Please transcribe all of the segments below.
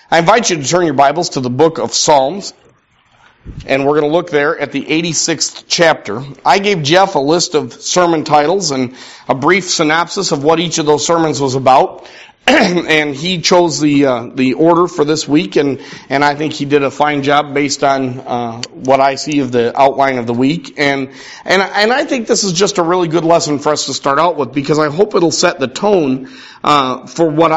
I invite you to turn your Bibles to the book of Psalms, and we're going to look there at the 86th chapter. I gave Jeff a list of sermon titles and a brief synopsis of what each of those sermons was about, and he chose the order for this week, and I think he did a fine job based on what I see of the outline of the week, and I think this is just a really good lesson for us to start out with, because I hope it'll set the tone for what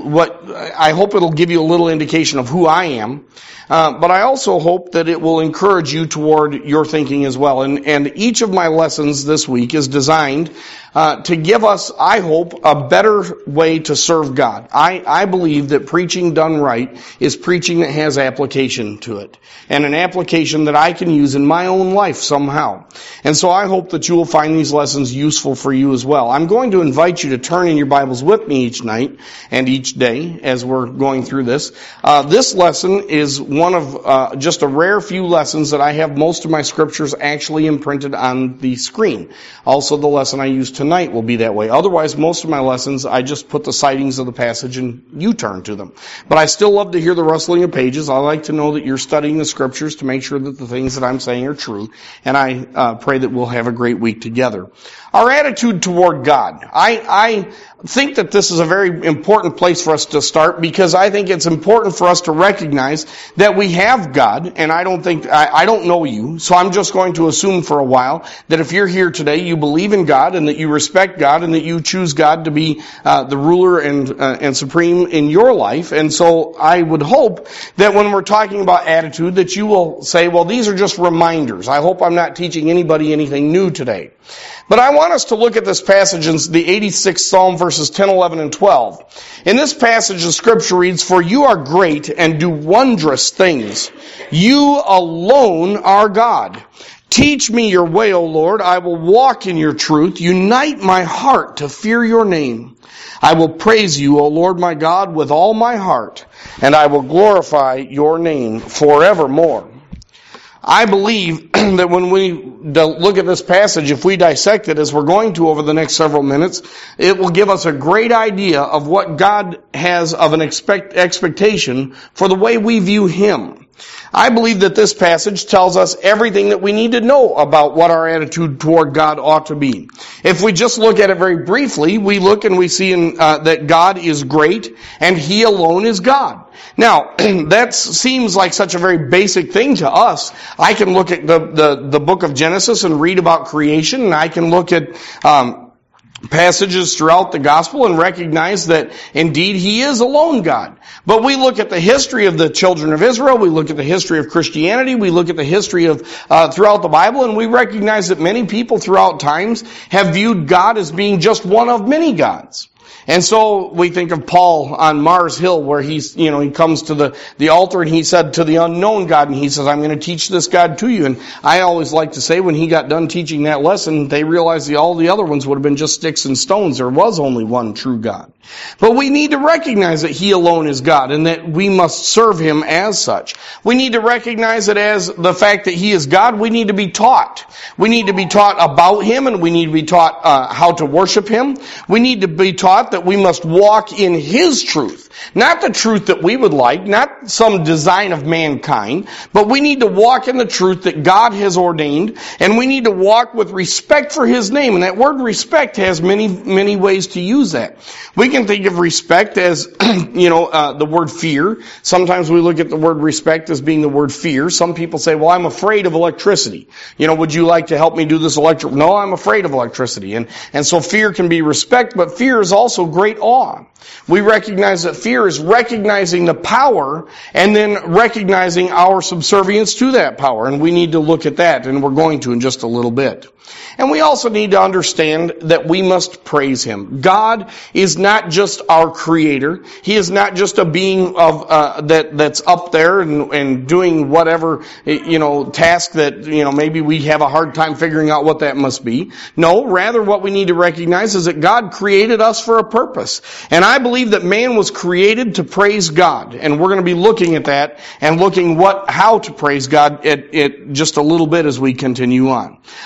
I hope it'll give you a little indication of who I am. But I also hope that it will encourage you toward your thinking as well. And each of my lessons this week is designed to give us, I hope, a better way to serve God. I believe that preaching done right is preaching that has application to it, and an application that I can use in my own life somehow. And so I hope that you will find these lessons useful for you as well. I'm going to invite you to turn in your Bibles with me each night and each day as we're going through this. This lesson is one of just a rare few lessons that I have most of my scriptures actually imprinted on the screen. Also, the lesson I use tonight will be that way. Otherwise, most of my lessons, I just put the citings of the passage and you turn to them. But I still love to hear the rustling of pages. I like to know that you're studying the scriptures to make sure that the things that I'm saying are true. And I pray that we'll have a great week together. Our attitude toward God. I think that this is a very important place for us to start, because I think it's important for us to recognize that we have God, and I don't know you, so I'm just going to assume for a while that if you're here today, you believe in God and that you respect God and that you choose God to be the ruler and supreme in your life. And so I would hope that when we're talking about attitude that you will say, well, these are just reminders. I hope I'm not teaching anybody anything new today. But I want us to look at this passage in the 86th Psalm, verses 10, 11, and 12. In this passage, the scripture reads, "For you are great and do wondrous things. You alone are God. Teach me your way, O Lord. I will walk in your truth. Unite my heart to fear your name. I will praise you, O Lord my God, with all my heart, and I will glorify your name forevermore." I believe that when we look at this passage, if we dissect it as we're going to over the next several minutes, it will give us a great idea of what God has of an expectation for the way we view Him. I believe that this passage tells us everything that we need to know about what our attitude toward God ought to be. If we just look at it very briefly, we look and we see that God is great and He alone is God. Now, that seems like such a very basic thing to us. I can look at the book of Genesis and read about creation, and I can look at passages throughout the gospel and recognize that indeed He is alone God. But we look at the history of the children of Israel, we look at the history of Christianity, we look at the history of throughout the Bible, and we recognize that many people throughout times have viewed God as being just one of many gods. And so we think of Paul on Mars Hill, where he comes to the altar and he said to the unknown God, and he says, "I'm going to teach this God to you." And I always like to say, when he got done teaching that lesson, they realized all the other ones would have been just sticks and stones. There was only one true God. But we need to recognize that He alone is God and that we must serve Him as such. We need to recognize that as the fact that He is God, we need to be taught. We need to be taught about Him, and we need to be taught how to worship Him. We need to be taught that we must walk in His truth. Not the truth that we would like, not some design of mankind, but we need to walk in the truth that God has ordained, and we need to walk with respect for His name. And that word respect has many, many ways to use that. We can think of respect as, the word fear. Sometimes we look at the word respect as being the word fear. Some people say, well, I'm afraid of electricity. Would you like to help me do this electric? No, I'm afraid of electricity. And so fear can be respect, but fear is also great awe. We recognize that fear is recognizing the power and then recognizing our subservience to that power. And we need to look at that, and we're going to in just a little bit. And we also need to understand that we must praise Him. God is not just our creator. He is not just a being of that's up there and doing whatever task that maybe we have a hard time figuring out what that must be. No, rather what we need to recognize is that God created us for a purpose. And I believe that man was created to praise God. And we're going to be looking at that and looking how to praise God at just a little bit as we continue on. So let's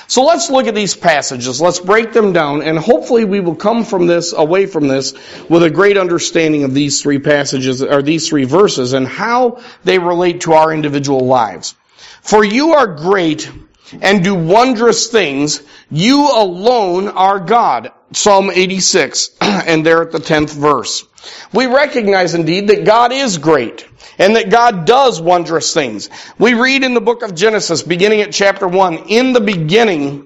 let's look at these passages. Let's break them down, and hopefully we will come away from this with a great understanding of these three passages, or these three verses, and how they relate to our individual lives. For you are great and do wondrous things. You alone are God. Psalm 86, and there at the 10th verse. We recognize indeed that God is great, and that God does wondrous things. We read in the book of Genesis, beginning at chapter 1, in the beginning,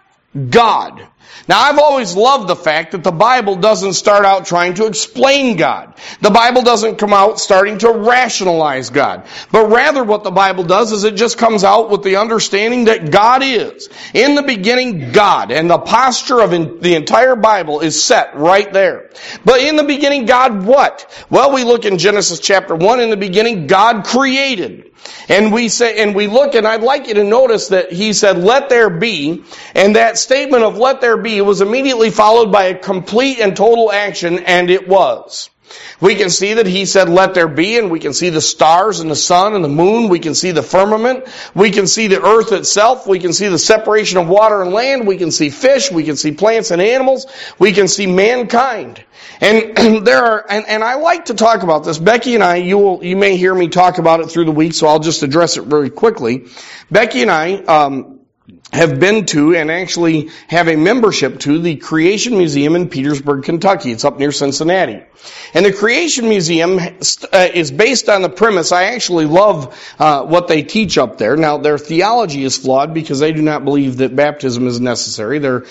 God. Now, I've always loved the fact that the Bible doesn't start out trying to explain God. The Bible doesn't come out starting to rationalize God. But rather what the Bible does is it just comes out with the understanding that God is. In the beginning, God. And the posture of the entire Bible is set right there. But in the beginning, God what? Well, we look in Genesis chapter 1, in the beginning, God created. And we look, and I'd like you to notice that he said, let there be, and that statement of let there be was immediately followed by a complete and total action, and it was. We can see that he said, let there be, and we can see the stars and the sun and the moon. We can see the firmament. We can see the earth itself. We can see the separation of water and land. We can see fish. We can see plants and animals. We can see mankind. And and I like to talk about this. Becky and I, you may hear me talk about it through the week, so I'll just address it very quickly. Becky and I, have been to and actually have a membership to the Creation Museum in Petersburg, Kentucky. It's up near Cincinnati. And the Creation Museum is based on the premise, I actually love what they teach up there. Now, their theology is flawed because they do not believe that baptism is necessary. They're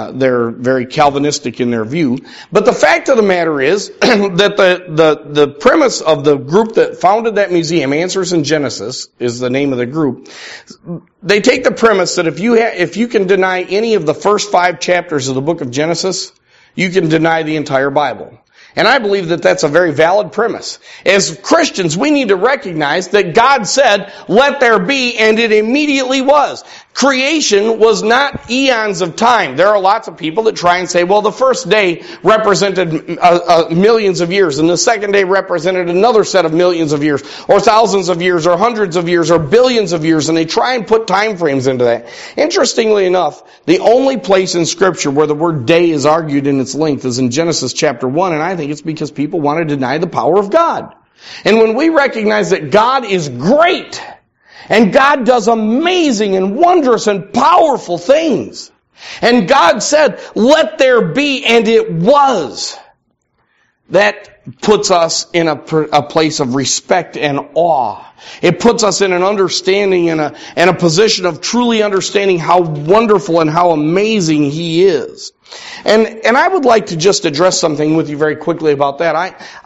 very Calvinistic in their view. But the fact of the matter is that the premise of the group that founded that museum, Answers in Genesis is the name of the group, they take the premise that if you can deny any of the first 5 chapters of the book of Genesis, you can deny the entire Bible. And I believe that that's a very valid premise. As Christians, we need to recognize that God said, let there be, and it immediately was. Creation was not eons of time. There are lots of people that try and say, well, the first day represented millions of years, and the second day represented another set of millions of years, or thousands of years, or hundreds of years, or billions of years, and they try and put time frames into that. Interestingly enough, the only place in Scripture where the word day is argued in its length is in Genesis chapter 1, and I think it's because people want to deny the power of God. And when we recognize that God is great, and God does amazing and wondrous and powerful things, and God said, let there be, and it was, that puts us in a place of respect and awe. It puts us in an understanding and a position of truly understanding how wonderful and how amazing He is. And I would like to just address something with you very quickly about that.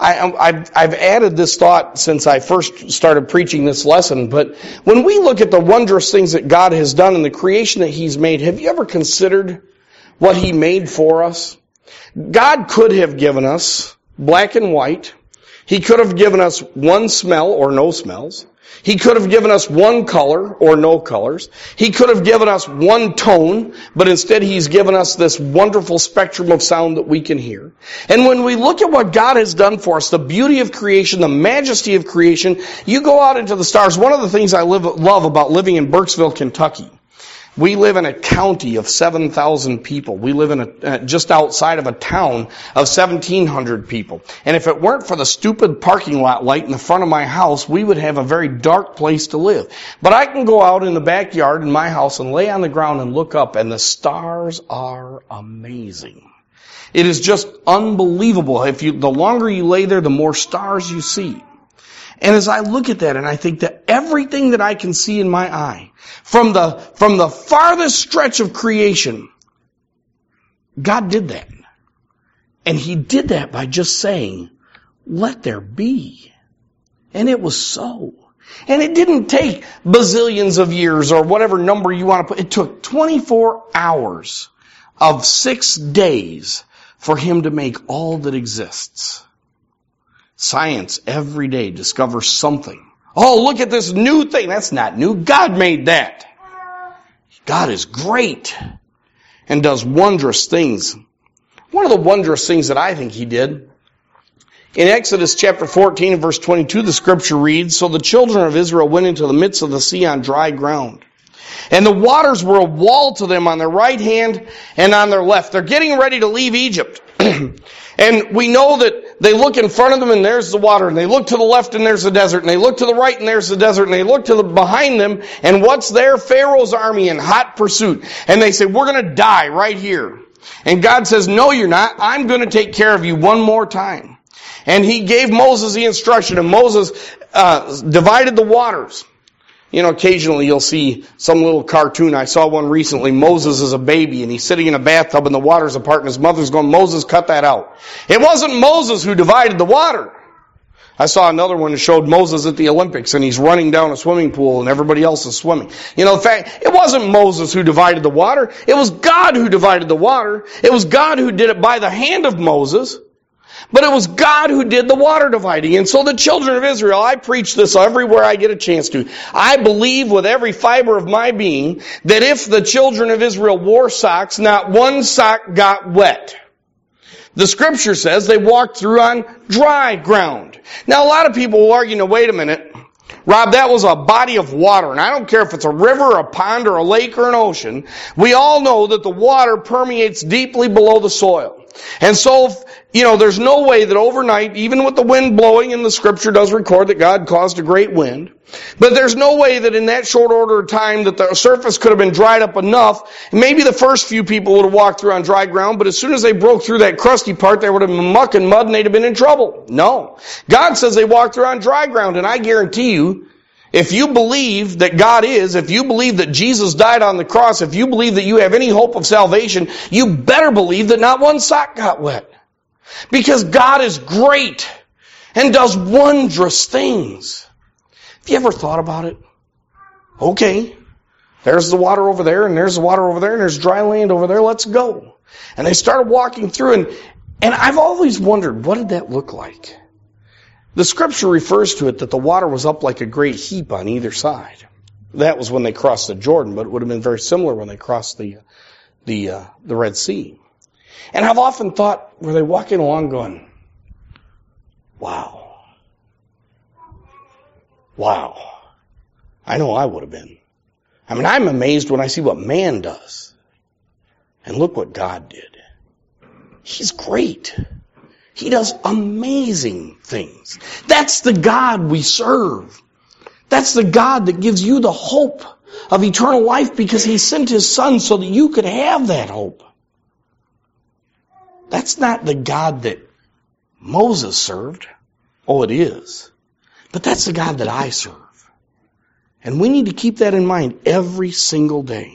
I've added this thought since I first started preaching this lesson, but when we look at the wondrous things that God has done in the creation that He's made, have you ever considered what He made for us? God could have given us black and white. He could have given us one smell or no smells. He could have given us one color or no colors. He could have given us one tone, but instead He's given us this wonderful spectrum of sound that we can hear. And when we look at what God has done for us, the beauty of creation, the majesty of creation, you go out into the stars. One of the things I love about living in Burkesville, Kentucky, we live in a county of 7,000 people. We live in just outside of a town of 1,700 people. And if it weren't for the stupid parking lot light in the front of my house, we would have a very dark place to live. But I can go out in the backyard in my house and lay on the ground and look up, and the stars are amazing. It is just unbelievable. The longer you lay there, the more stars you see. And as I look at that, and I think that everything that I can see in my eye, from the farthest stretch of creation, God did that. And He did that by just saying, let there be. And it was so. And it didn't take bazillions of years or whatever number you want to put. It took 24 hours of 6 days for Him to make all that exists. Science every day discovers something. Oh, look at this new thing. That's not new. God made that. God is great and does wondrous things. One of the wondrous things that I think He did, in Exodus chapter 14 and verse 22, the Scripture reads, so the children of Israel went into the midst of the sea on dry ground. And the waters were a wall to them on their right hand and on their left. They're getting ready to leave Egypt. And we know that they look in front of them and there's the water. And they look to the left and there's the desert. And they look to the right and there's the desert. And they look to the behind them and what's there? Pharaoh's army in hot pursuit. And they say, we're going to die right here. And God says, no, you're not. I'm going to take care of you one more time. And He gave Moses the instruction, and Moses divided the waters. You know, occasionally you'll see some little cartoon. I saw one recently. Moses is a baby, and he's sitting in a bathtub, and the water's apart, and his mother's going, Moses, cut that out. It wasn't Moses who divided the water. I saw another one that showed Moses at the Olympics, and he's running down a swimming pool, and everybody else is swimming. You know, in fact, it wasn't Moses who divided the water. It was God who divided the water. It was God who did it by the hand of Moses. But it was God who did the water dividing. And so the children of Israel, I preach this everywhere I get a chance to. I believe with every fiber of my being that if the children of Israel wore socks, not one sock got wet. The scripture says they walked through on dry ground. Now a lot of people will argue, no, wait a minute. Rob, that was a body of water, and I don't care if it's a river, or a pond, or a lake, or an ocean. We all know that the water permeates deeply below the soil. And so, you know, there's no way that overnight, even with the wind blowing, and the scripture does record that God caused a great wind, but there's no way that in that short order of time that the surface could have been dried up enough. Maybe the first few people would have walked through on dry ground, but as soon as they broke through that crusty part, there would have been muck and mud and they'd have been in trouble. No. God says they walked through on dry ground, and I guarantee you, if you believe that God is, if you believe that Jesus died on the cross, if you believe that you have any hope of salvation, you better believe that not one sock got wet. Because God is great and does wondrous things. Have you ever thought about it? Okay, there's the water over there, and there's the water over there, and there's dry land over there, let's go. And they started walking through, and I've always wondered, what did that look like? The scripture refers to it that the water was up like a great heap on either side. That was when they crossed the Jordan, but it would have been very similar when they crossed the Red Sea. And I've often thought, were they walking along going, wow. Wow. I know I would have been. I mean, I'm amazed when I see what man does. And look what God did. He's great. He does amazing things. That's the God we serve. That's the God that gives you the hope of eternal life because He sent His Son so that you could have that hope. That's not the God that Moses served. Oh, it is. But that's the God that I serve. And we need to keep that in mind every single day.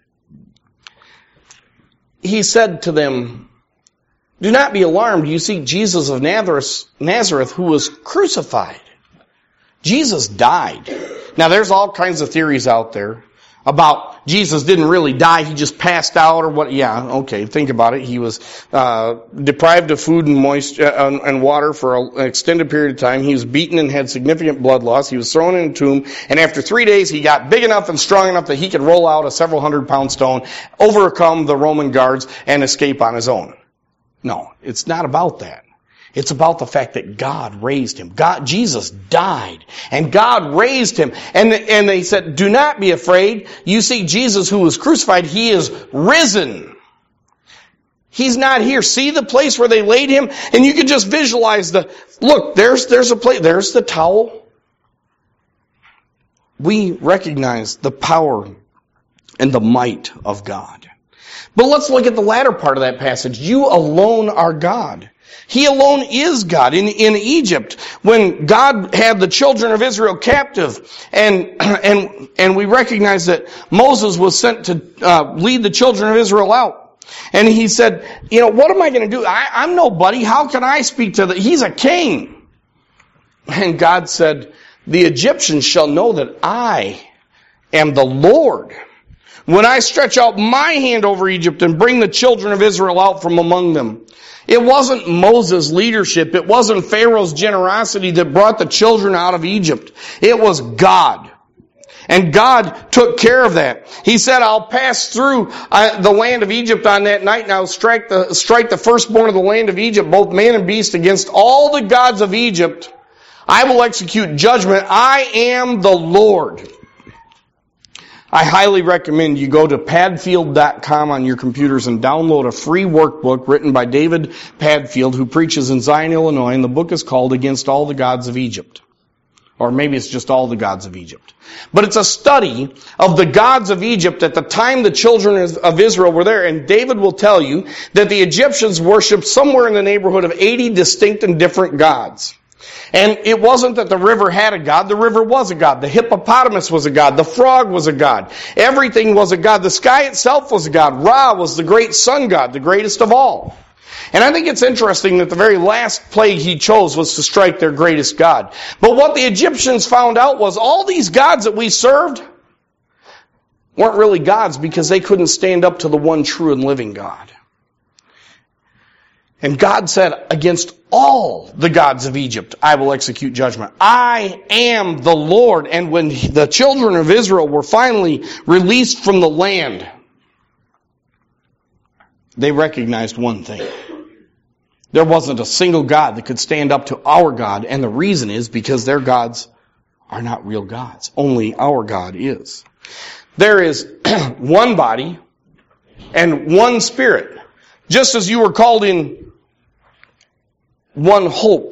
He said to them, do not be alarmed. You see Jesus of Nazareth who was crucified. Jesus died. Now there's all kinds of theories out there about Jesus didn't really die, he just passed out or what. Yeah, okay, think about it. He was deprived of food and moisture and water for an extended period of time. He was beaten and had significant blood loss. He was thrown in a tomb, and after 3 days he got big enough and strong enough that he could roll out a several 100-pound stone, overcome the Roman guards, and escape on his own. No, it's not about that. It's about the fact that God raised Him. Jesus died, and God raised Him. And they said, do not be afraid. You see Jesus who was crucified, He is risen. He's not here. See the place where they laid Him? And you can just visualize look, there's a place, there's the towel. We recognize the power and the might of God. But let's look at the latter part of that passage. You alone are God. He alone is God. In Egypt, when God had the children of Israel captive, and we recognize that Moses was sent to lead the children of Israel out. And he said, what am I going to do? I'm nobody. How can I speak to he's a king. And God said, the Egyptians shall know that I am the Lord when I stretch out my hand over Egypt and bring the children of Israel out from among them. It wasn't Moses' leadership. It wasn't Pharaoh's generosity that brought the children out of Egypt. It was God. And God took care of that. He said, I'll pass through the land of Egypt on that night, and I'll strike the firstborn of the land of Egypt, both man and beast, against all the gods of Egypt. I will execute judgment. I am the Lord. I highly recommend you go to padfield.com on your computers and download a free workbook written by David Padfield, who preaches in Zion, Illinois, and the book is called Against All the Gods of Egypt. Or maybe it's just All the Gods of Egypt. But it's a study of the gods of Egypt at the time the children of Israel were there. And David will tell you that the Egyptians worshipped somewhere in the neighborhood of 80 distinct and different gods. And it wasn't that the river had a god. The river was a god. The hippopotamus was a god. The frog was a god. Everything was a god. The sky itself was a god. Ra was the great sun god, the greatest of all. And I think it's interesting that the very last plague he chose was to strike their greatest god. But what the Egyptians found out was all these gods that we served weren't really gods because they couldn't stand up to the one true and living God. And God said, against all the gods of Egypt, I will execute judgment. I am the Lord. And when the children of Israel were finally released from the land, they recognized one thing. There wasn't a single God that could stand up to our God. And the reason is because their gods are not real gods. Only our God is. There is one body and one spirit. Just as you were called in one hope.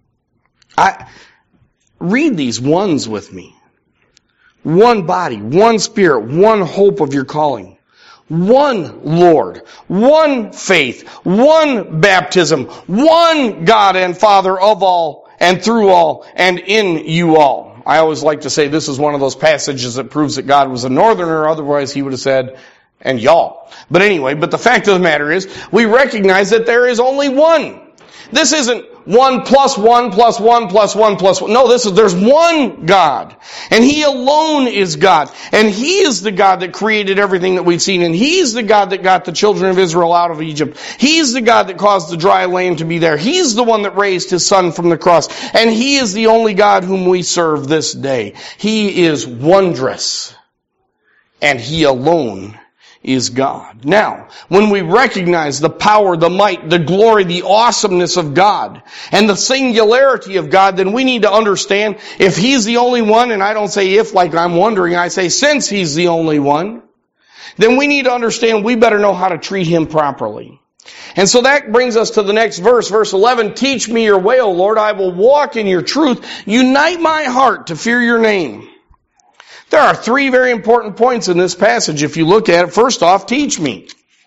Read these ones with me. One body, one spirit, one hope of your calling. One Lord, one faith, one baptism, one God and Father of all and through all and in you all. I always like to say this is one of those passages that proves that God was a northerner, otherwise he would have said, and y'all. But anyway, the fact of the matter is, we recognize that there is only one. This isn't 1 plus 1 plus 1 plus 1 plus 1. No, there's one God. And He alone is God. And He is the God that created everything that we've seen. And He's the God that got the children of Israel out of Egypt. He's the God that caused the dry land to be there. He's the one that raised His Son from the cross. And He is the only God whom we serve this day. He is wondrous. And He alone is God. Now, when we recognize the power, the might, the glory, the awesomeness of God, and the singularity of God, then we need to understand if He's the only one, and I don't say if like I'm wondering, I say since He's the only one, then we need to understand we better know how to treat Him properly. And so that brings us to the next verse, verse 11, teach me your way, O Lord, I will walk in your truth. Unite my heart to fear your name. There are three very important points in this passage if you look at it. First off, teach me.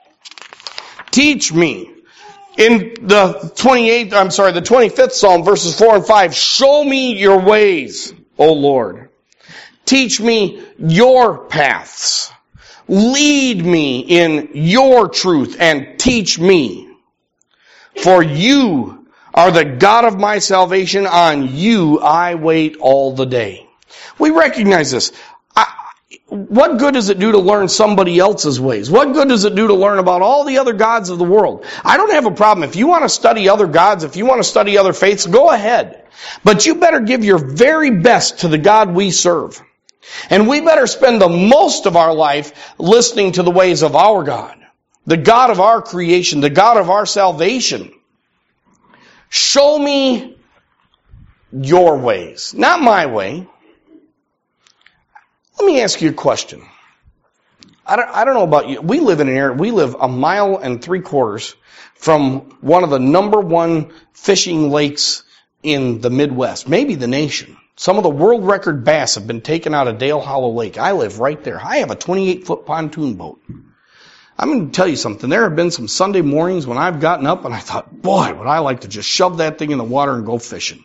Teach me. In the 25th Psalm, verses 4 and 5, show me your ways, O Lord. Teach me your paths. Lead me in your truth and teach me. For you are the God of my salvation. On you I wait all the day. We recognize this. What good does it do to learn somebody else's ways? What good does it do to learn about all the other gods of the world? I don't have a problem. If you want to study other gods, if you want to study other faiths, go ahead. But you better give your very best to the God we serve. And we better spend the most of our life listening to the ways of our God, the God of our creation, the God of our salvation. Show me your ways, not my way. Let me ask you a question. I don't know about you. We live in an area, we live 1.75 miles from one of the number one fishing lakes in the Midwest, maybe the nation. Some of the world record bass have been taken out of Dale Hollow Lake. I live right there. I have a 28-foot pontoon boat. I'm going to tell you something. There have been some Sunday mornings when I've gotten up and I thought, boy, would I like to just shove that thing in the water and go fishing.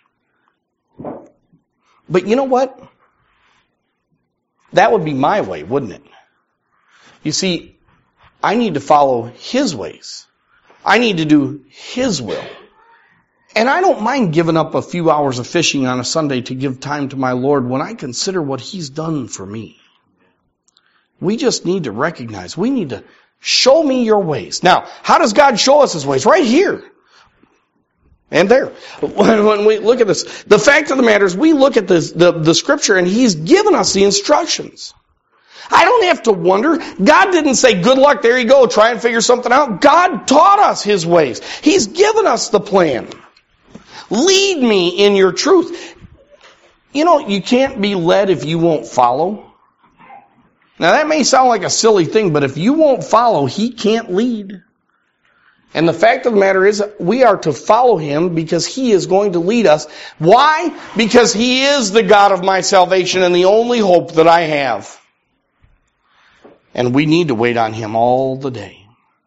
But you know what? That would be my way, wouldn't it? You see, I need to follow His ways. I need to do His will. And I don't mind giving up a few hours of fishing on a Sunday to give time to my Lord when I consider what He's done for me. We just need to recognize, we need to show me your ways. Now, how does God show us His ways? Right here. And there. When we look at this, the fact of the matter is we look at this, the Scripture and He's given us the instructions. I don't have to wonder. God didn't say, good luck, there you go, try and figure something out. God taught us His ways. He's given us the plan. Lead me in your truth. You know, you can't be led if you won't follow. Now that may sound like a silly thing, but if you won't follow, he can't lead. And the fact of the matter is, we are to follow him because he is going to lead us. Why? Because he is the God of my salvation and the only hope that I have. And we need to wait on him all the day.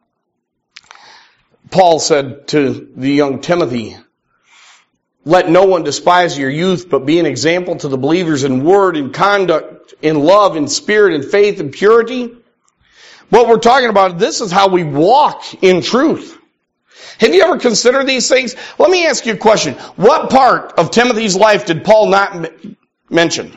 Paul said to the young Timothy, let no one despise your youth, but be an example to the believers in word, in conduct, in love, in spirit, in faith, in purity. What we're talking about, this is how we walk in truth. Have you ever considered these things? Let me ask you a question. What part of Timothy's life did Paul not mention?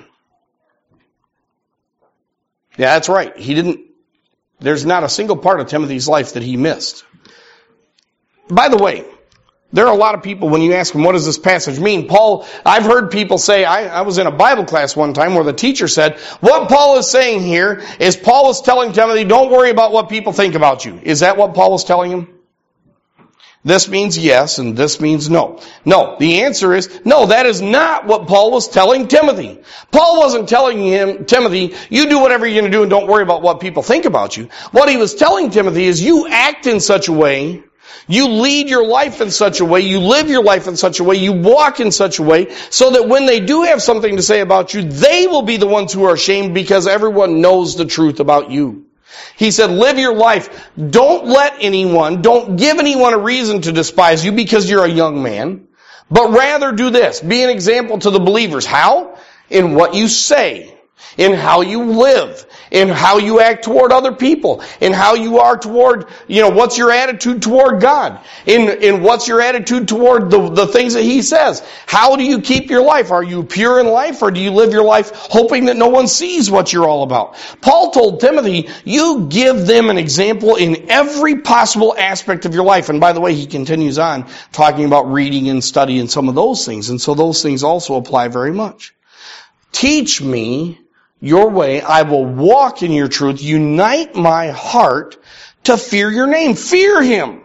Yeah, that's right. There's not a single part of Timothy's life that he missed. By the way, there are a lot of people, when you ask them, what does this passage mean? I've heard people say, I was in a Bible class one time where the teacher said, what Paul is saying here is Paul is telling Timothy, don't worry about what people think about you. Is that what Paul was telling him? This means yes, and this means no. No, the answer is, no, that is not what Paul was telling Timothy. Paul wasn't telling Timothy, you do whatever you're going to do and don't worry about what people think about you. What he was telling Timothy is, you act in such a way, you lead your life in such a way, you live your life in such a way, you walk in such a way, so that when they do have something to say about you, they will be the ones who are ashamed because everyone knows the truth about you. He said, live your life. Don't give anyone a reason to despise you because you're a young man, but rather do this. Be an example to the believers. How? In what you say, in how you live, in how you act toward other people, in how you are toward, what's your attitude toward God, in what's your attitude toward the things that he says. How do you keep your life? Are you pure in life, or do you live your life hoping that no one sees what you're all about? Paul told Timothy, you give them an example in every possible aspect of your life. And by the way, he continues on talking about reading and study and some of those things. And so those things also apply very much. Teach me your way, I will walk in your truth. Unite my heart to fear your name. Fear him.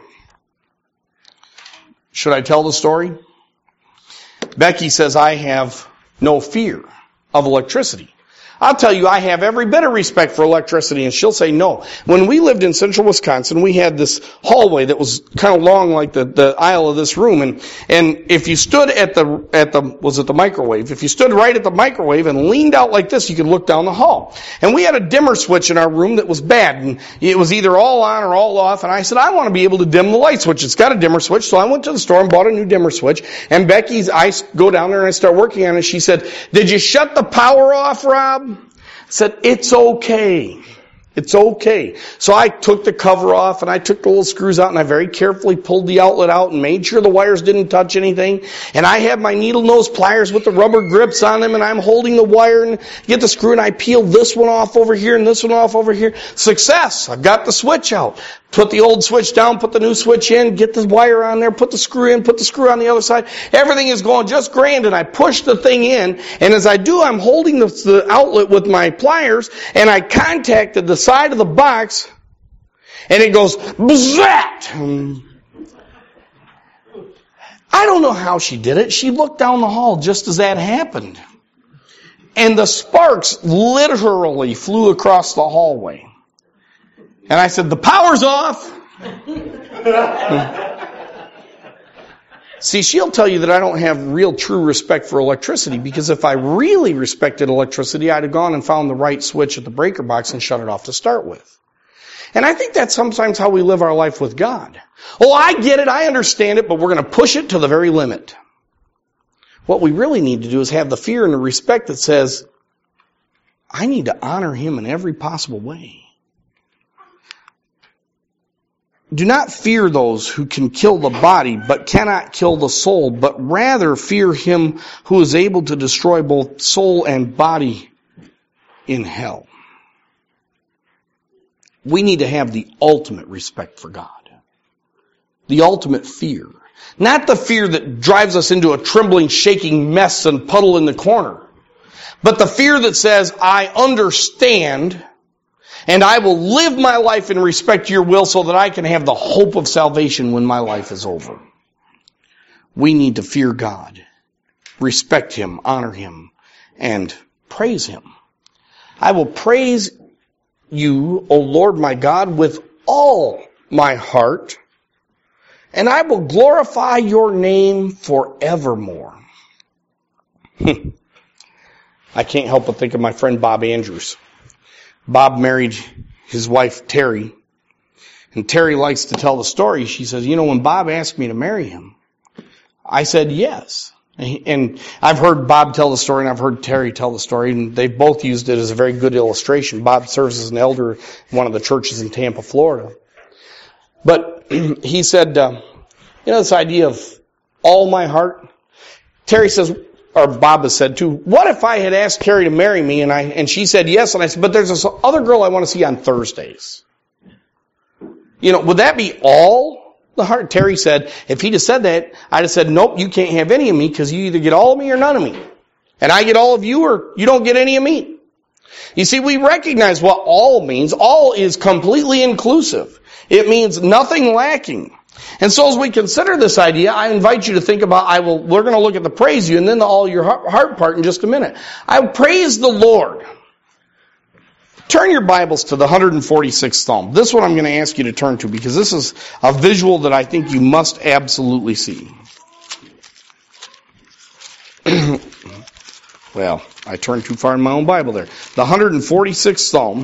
Should I tell the story? Becky says, I have no fear of electricity. I'll tell you, I have every bit of respect for electricity, and she'll say no. When we lived in central Wisconsin, we had this hallway that was kind of long like the aisle of this room, and if you stood at the microwave, if you stood right at the microwave and leaned out like this, you could look down the hall. And we had a dimmer switch in our room that was bad, and it was either all on or all off, and I said, I want to be able to dim the light switch. It's got a dimmer switch, so I went to the store and bought a new dimmer switch, and I go down there and I start working on it. She said, did you shut the power off, Rob? I said, it's okay. It's okay. So I took the cover off and I took the little screws out and I very carefully pulled the outlet out and made sure the wires didn't touch anything. And I have my needle nose pliers with the rubber grips on them and I'm holding the wire and get the screw and I peel this one off over here and this one off over here. Success! I've got the switch out. Put the old switch down, put the new switch in, get the wire on there, put the screw in, put the screw on the other side. Everything is going just grand, and I push the thing in, and as I do, I'm holding the outlet with my pliers, and I contacted the side of the box, and it goes, bzzat! I don't know how she did it. She looked down the hall just as that happened. And the sparks literally flew across the hallway. And I said, the power's off. See, she'll tell you that I don't have real true respect for electricity, because if I really respected electricity, I'd have gone and found the right switch at the breaker box and shut it off to start with. And I think that's sometimes how we live our life with God. Oh, I get it, I understand it, but we're going to push it to the very limit. What we really need to do is have the fear and the respect that says, I need to honor him in every possible way. Do not fear those who can kill the body, but cannot kill the soul, but rather fear him who is able to destroy both soul and body in hell. We need to have the ultimate respect for God. The ultimate fear. Not the fear that drives us into a trembling, shaking mess and puddle in the corner, but the fear that says, I understand and I will live my life in respect to your will so that I can have the hope of salvation when my life is over. We need to fear God, respect him, honor him, and praise him. I will praise you, O Lord my God, with all my heart, and I will glorify your name forevermore. I can't help but think of my friend Bob Andrews. Bob married his wife Terry, and Terry likes to tell the story. She says, when Bob asked me to marry him, I said yes. And I've heard Bob tell the story, and I've heard Terry tell the story, and they've both used it as a very good illustration. Bob serves as an elder in one of the churches in Tampa, Florida. But he said, this idea of all my heart. Terry says, or Bob has said too, what if I had asked Terry to marry me, and she said yes, and I said, but there's this other girl I want to see on Thursdays. Would that be all the heart? Terry said, if he'd have said that, I'd have said, nope, you can't have any of me, because you either get all of me or none of me. And I get all of you, or you don't get any of me. You see, we recognize what all means. All is completely inclusive. It means nothing lacking. And so as we consider this idea, I invite you to think about, we're going to look at the praise you, and then the all your heart part in just a minute. I praise the Lord. Turn your Bibles to the 146th Psalm. This one I'm going to ask you to turn to, because this is a visual that I think you must absolutely see. Well, I turned too far in my own Bible there. The 146th Psalm.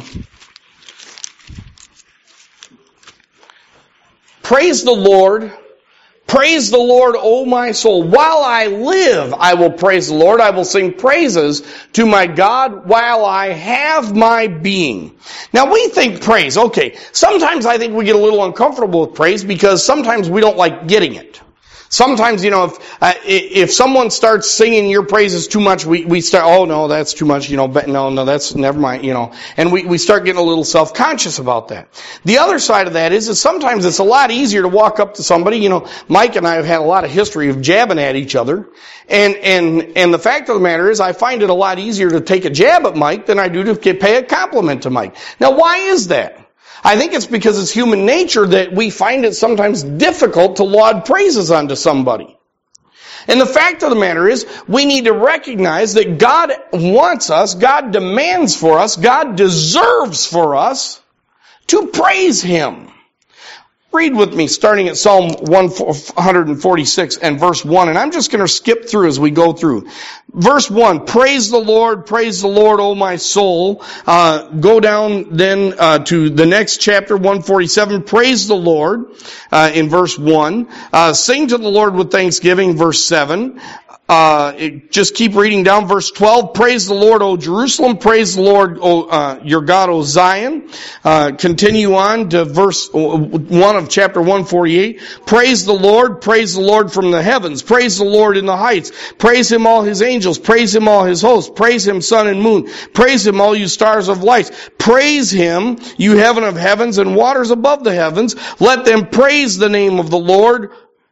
Praise the Lord. Praise the Lord, O my soul. While I live, I will praise the Lord. I will sing praises to my God while I have my being. Now we think praise, okay, sometimes I think we get a little uncomfortable with praise because sometimes we don't like getting it. Sometimes, if someone starts singing your praises too much, we start, oh no, that's too much, but no, that's, never mind, and we start getting a little self-conscious about that. The other side of that is sometimes it's a lot easier to walk up to somebody, Mike and I have had a lot of history of jabbing at each other, and the fact of the matter is I find it a lot easier to take a jab at Mike than I do to pay a compliment to Mike. Now why is that? I think it's because it's human nature that we find it sometimes difficult to laud praises unto somebody. And the fact of the matter is, we need to recognize that God wants us, God demands for us, God deserves for us to praise Him. Read with me, starting at Psalm 146 and verse 1, and I'm just going to skip through as we go through. Verse 1, praise the Lord, O my soul. Go down then to the next chapter, 147, praise the Lord, in verse 1. Sing to the Lord with thanksgiving, verse 7. Just keep reading down, verse 12. Praise the Lord, O Jerusalem. Praise the Lord, O your God, O Zion. Continue on to verse 1 of chapter 148. Praise the Lord from the heavens. Praise the Lord in the heights. Praise Him, all His angels. Praise Him, all His hosts. Praise Him, sun and moon. Praise Him, all you stars of light. Praise Him, you heaven of heavens and waters above the heavens. Let them praise the name of the Lord.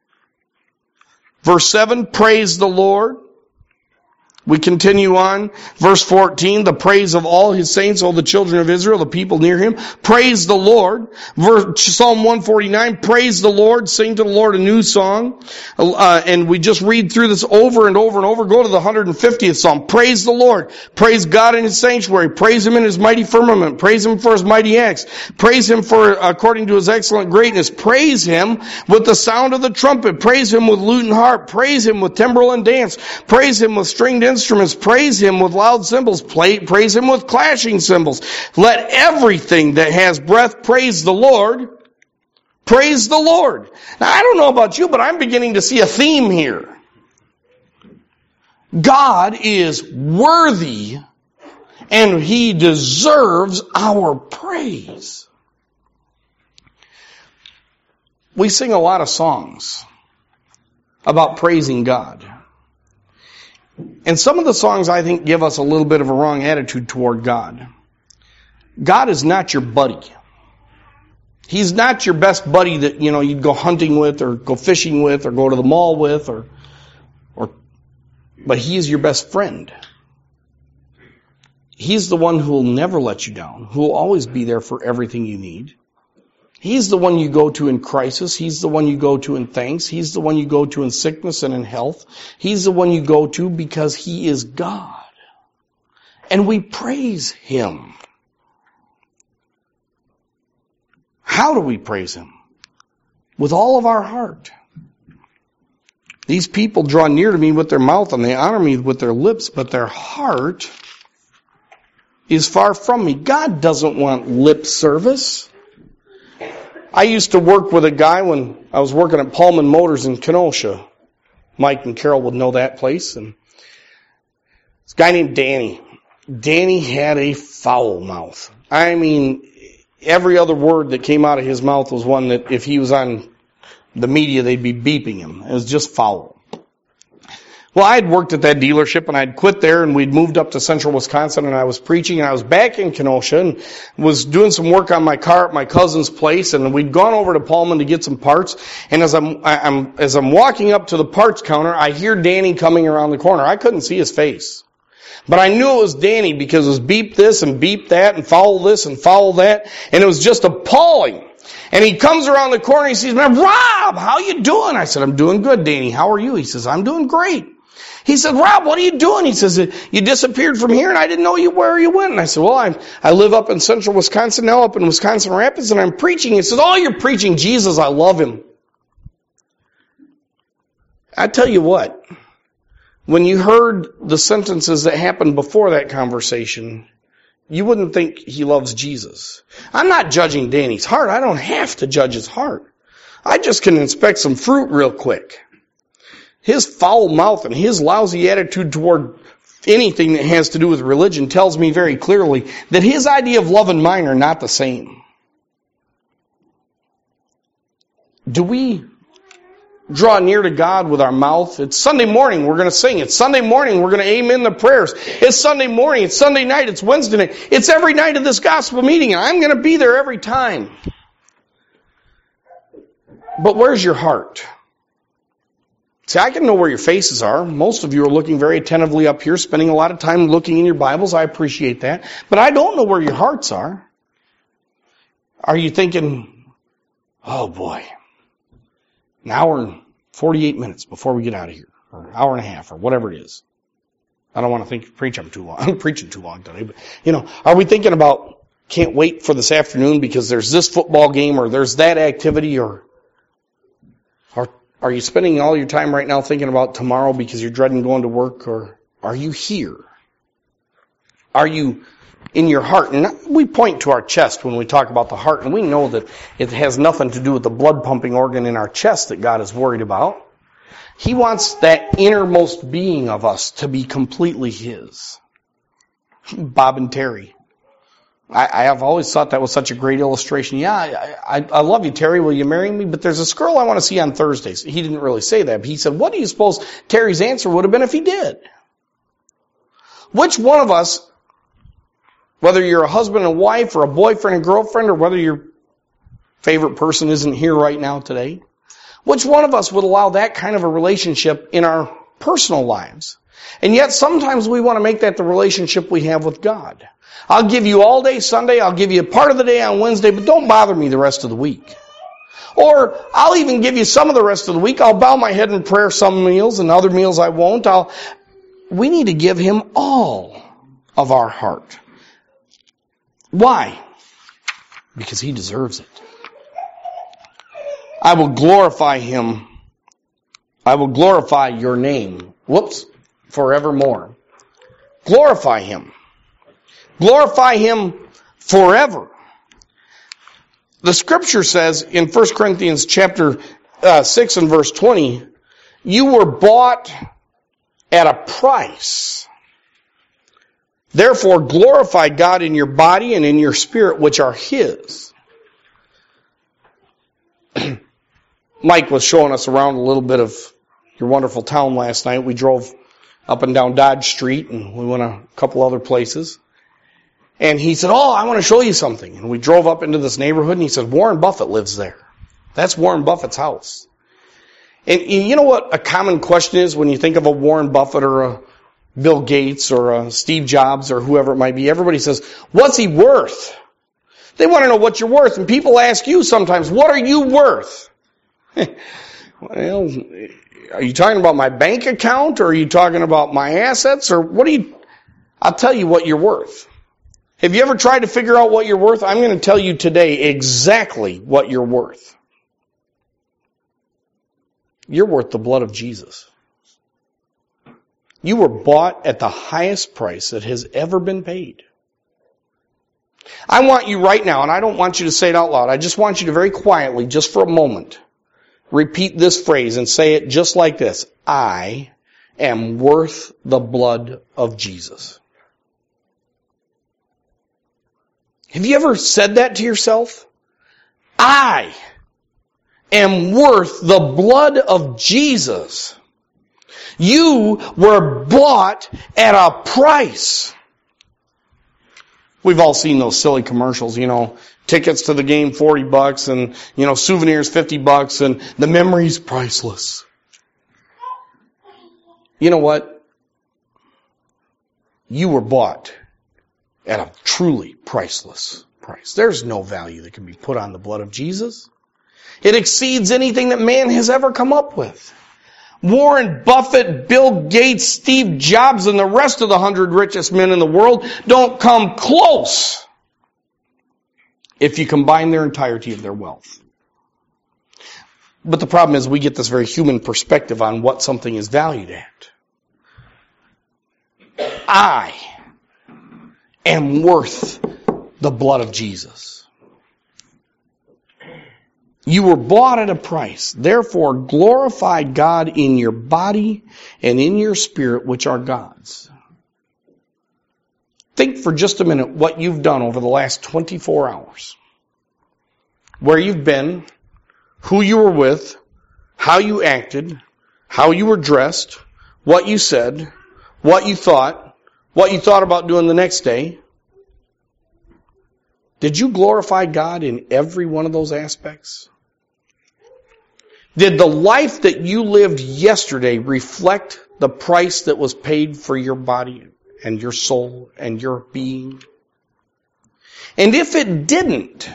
Verse 7, praise the Lord. We continue on. Verse 14, the praise of all His saints, all the children of Israel, the people near Him. Praise the Lord. Psalm 149, praise the Lord. Sing to the Lord a new song. And we just read through this over and over and over. Go to the 150th Psalm. Praise the Lord. Praise God in His sanctuary. Praise Him in His mighty firmament. Praise Him for His mighty acts. Praise Him for according to His excellent greatness. Praise Him with the sound of the trumpet. Praise Him with lute and harp. Praise Him with timbrel and dance. Praise Him with stringed instruments. Praise Him with loud cymbals. Praise Him with clashing cymbals. Let everything that has breath praise the Lord. Praise the Lord. Now, I don't know about you, but I'm beginning to see a theme here. God is worthy and He deserves our praise. We sing a lot of songs about praising God. And some of the songs, I think, give us a little bit of a wrong attitude toward God. God is not your buddy. He's not your best buddy that, you'd go hunting with or go fishing with or go to the mall with but He is your best friend. He's the one who will never let you down, who will always be there for everything you need. He's the one you go to in crisis. He's the one you go to in thanks. He's the one you go to in sickness and in health. He's the one you go to because He is God. And we praise Him. How do we praise Him? With all of our heart. These people draw near to me with their mouth and they honor me with their lips, but their heart is far from me. God doesn't want lip service. I used to work with a guy when I was working at Pullman Motors in Kenosha. Mike and Carol would know that place. And this guy named Danny. Danny had a foul mouth. I mean, every other word that came out of his mouth was one that if he was on the media, they'd be beeping him. It was just foul. Well, I had worked at that dealership and I'd quit there and we'd moved up to central Wisconsin and I was preaching and I was back in Kenosha and was doing some work on my car at my cousin's place and we'd gone over to Pullman to get some parts and as I'm walking up to the parts counter, I hear Danny coming around the corner. I couldn't see his face. But I knew it was Danny because it was beep this and beep that and foul this and foul that and it was just appalling. And he comes around the corner and he says, "Man, Rob, how you doing?" I said, "I'm doing good, Danny. How are you?" He says, "I'm doing great." He said, "Rob, what are you doing?" He says, "You disappeared from here and I didn't know where you went." And I said, "Well, I live up in central Wisconsin now, up in Wisconsin Rapids, and I'm preaching." He says, "Oh, you're preaching Jesus. I love Him." I tell you what, when you heard the sentences that happened before that conversation, you wouldn't think he loves Jesus. I'm not judging Danny's heart. I don't have to judge his heart. I just can inspect some fruit real quick. His foul mouth and his lousy attitude toward anything that has to do with religion tells me very clearly that his idea of love and mine are not the same. Do we draw near to God with our mouth? It's Sunday morning, we're going to sing. It's Sunday morning, we're going to amen the prayers. It's Sunday morning, it's Sunday night, it's Wednesday night. It's every night of this gospel meeting, and I'm going to be there every time. But where's your heart? See, I can know where your faces are. Most of you are looking very attentively up here, spending a lot of time looking in your Bibles. I appreciate that. But I don't know where your hearts are. Are you thinking, "Oh boy, an hour and 48 minutes before we get out of here," or an hour and a half, or whatever it is? I don't want to preach I'm too long. I'm preaching too long today. But, are we thinking about, can't wait for this afternoon because there's this football game or there's that activity, or are you spending all your time right now thinking about tomorrow because you're dreading going to work, or are you here? Are you in your heart? And we point to our chest when we talk about the heart, and we know that it has nothing to do with the blood pumping organ in our chest that God is worried about. He wants that innermost being of us to be completely His. Bob and Terry. I have always thought that was such a great illustration. Yeah, I love you, Terry. Will you marry me? But there's this girl I want to see on Thursdays. He didn't really say that, but he said, what do you suppose Terry's answer would have been if he did? Which one of us, whether you're a husband and wife or a boyfriend and girlfriend, or whether your favorite person isn't here right now today, which one of us would allow that kind of a relationship in our personal lives? And yet sometimes we want to make that the relationship we have with God. I'll give you all day Sunday, I'll give you a part of the day on Wednesday, but don't bother me the rest of the week. Or I'll even give you some of the rest of the week. I'll bow my head in prayer some meals, and other meals I won't. We need to give Him all of our heart. Why? Because He deserves it. I will glorify Him. I will glorify your name. Forevermore. Glorify Him. Glorify Him forever. The Scripture says in 1 Corinthians chapter 6 and verse 20, you were bought at a price. Therefore glorify God in your body and in your spirit, which are His. Mike was showing us around a little bit of your wonderful town last night. We drove up and down Dodge Street, and we went a couple other places. And he said, I want to show you something. And we drove up into this neighborhood, and he said, Warren Buffett lives there. That's Warren Buffett's house. And you know what a common question is when you think of a Warren Buffett or a Bill Gates or a Steve Jobs or whoever it might be? Everybody says, what's he worth? They want to know what you're worth. And people ask you sometimes, what are you worth? Well, are you talking about my bank account, or are you talking about my assets, or what are you? I'll tell you what you're worth. Have you ever tried to figure out what you're worth? I'm going to tell you today exactly what you're worth. You're worth the blood of Jesus. You were bought at the highest price that has ever been paid. I want you right now, and I don't want you to say it out loud, I just want you to very quietly, just for a moment, repeat this phrase and say it just like this. I am worth the blood of Jesus. Have you ever said that to yourself? I am worth the blood of Jesus. You were bought at a price. We've all seen those silly commercials, tickets to the game $40 and, souvenirs $50 and the memory's priceless. You know what? You were bought at a truly priceless price. There's no value that can be put on the blood of Jesus. It exceeds anything that man has ever come up with. Warren Buffett, Bill Gates, Steve Jobs, and the rest of the 100 richest men in the world don't come close if you combine their entirety of their wealth. But the problem is we get this very human perspective on what something is valued at. I am worth the blood of Jesus. You were bought at a price. Therefore, glorify God in your body and in your spirit, which are God's. Think for just a minute what you've done over the last 24 hours. Where you've been, who you were with, how you acted, how you were dressed, what you said, what you thought about doing the next day. Did you glorify God in every one of those aspects? Did the life that you lived yesterday reflect the price that was paid for your body and your soul and your being? And if it didn't,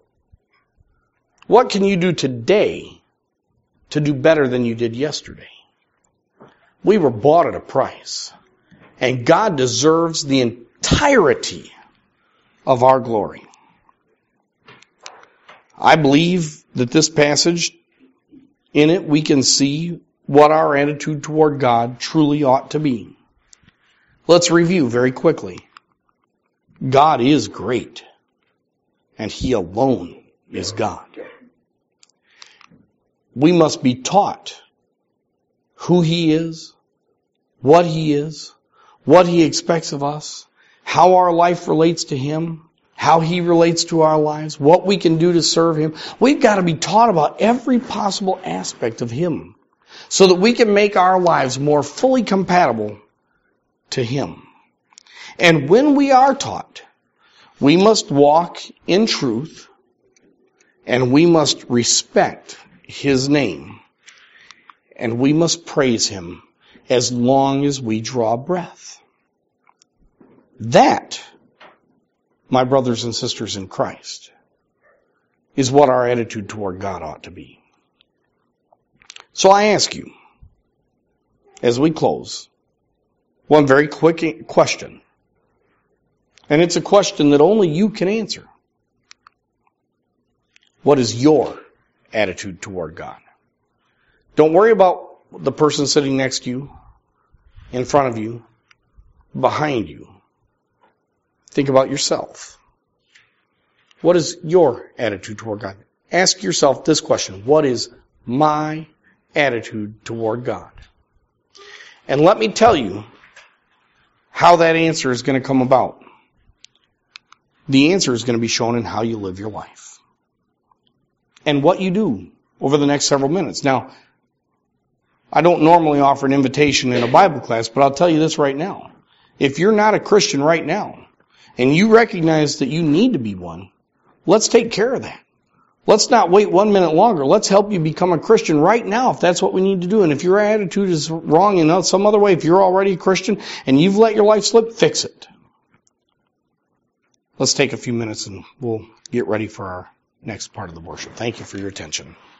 what can you do today to do better than you did yesterday? We were bought at a price, and God deserves the entirety of our glory. I believe that this passage, in it, we can see what our attitude toward God truly ought to be. Let's review very quickly. God is great, and He alone is God. We must be taught who He is, what He expects of us, how our life relates to Him, how He relates to our lives, what we can do to serve Him. We've got to be taught about every possible aspect of Him so that we can make our lives more fully compatible to Him. And when we are taught, we must walk in truth and we must respect His name and we must praise Him as long as we draw breath. That, my brothers and sisters in Christ, is what our attitude toward God ought to be. So I ask you, as we close, one very quick question. And it's a question that only you can answer. What is your attitude toward God? Don't worry about the person sitting next to you, in front of you, behind you. Think about yourself. What is your attitude toward God? Ask yourself this question. What is my attitude toward God? And let me tell you how that answer is going to come about. The answer is going to be shown in how you live your life. And what you do over the next several minutes. Now, I don't normally offer an invitation in a Bible class, but I'll tell you this right now. If you're not a Christian right now, and you recognize that you need to be one, let's take care of that. Let's not wait 1 minute longer. Let's help you become a Christian right now if that's what we need to do. And if your attitude is wrong in some other way, if you're already a Christian and you've let your life slip, fix it. Let's take a few minutes and we'll get ready for our next part of the worship. Thank you for your attention.